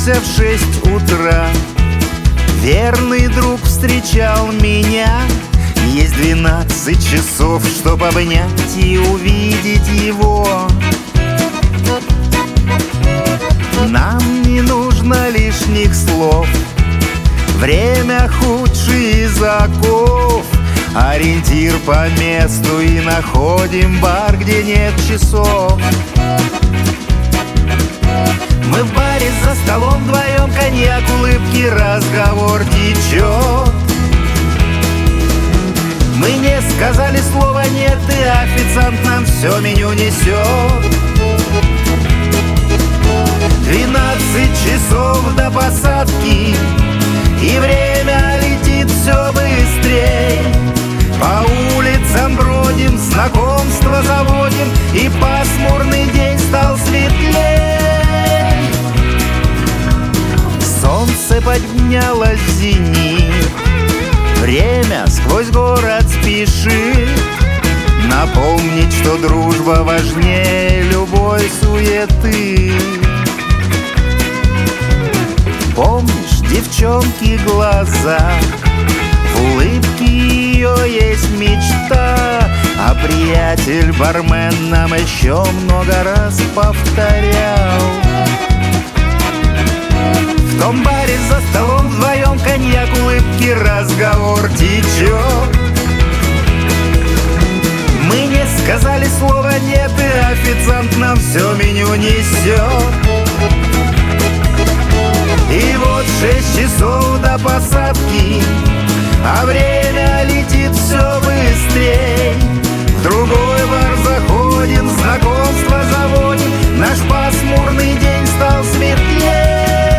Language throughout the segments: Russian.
проснулся в 6 утра. Верный друг встречал меня. Есть 12 часов, чтоб обнять и увидеть его. Нам не нужно лишних слов. Время худший из оков. Ориентир по месту и находим бар, где нет часов. Мы в баре за столом вдвоем, коньяк, улыбки, разговор течет. Мы не сказали слова «нет», и официант нам все меню несет. 12 часов до посадки, и время летит все быстрей. По улицам бродим, знакомства заводим, и пасмурный день стал светлей. Солнце поднялось в зенит, время сквозь город спешит напомнить, что дружба важнее любой суеты. Помнишь девчонки глаза? В улыбке ее есть мечта. А приятель-бармен нам еще много раз повторял. В том баре за столом вдвоем, коньяк, улыбки, разговор течет. Мы не сказали слова «нет», и официант нам все меню несет. И вот 6 часов до посадки, а время летит все быстрей. В другой бар заходим, знакомства заводим, наш пасмурный день стал светлее.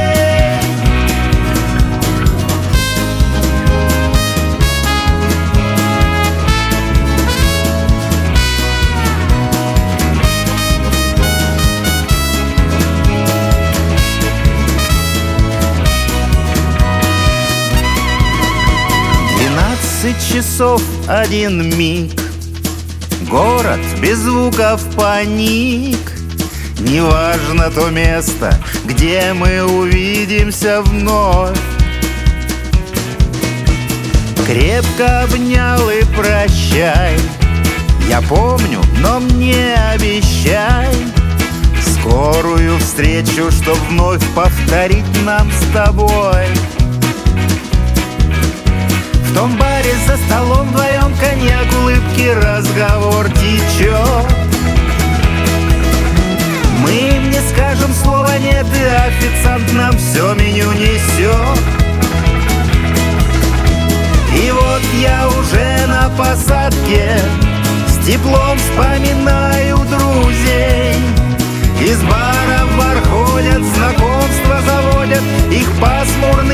Часов один миг, город без звуков паник. Неважно то место, где мы увидимся вновь. Крепко обнял и прощай. Я помню, но мне обещай скорую встречу, чтоб вновь повторить нам с тобой. В том баре за столом вдвоем, коньяк, улыбки, разговор течет. Мы им не скажем слова «нет», и официант нам все меню несет. И вот я уже на посадке, с теплом вспоминаю друзей. Из бара в бар ходят, знакомства заводят, их пасмурный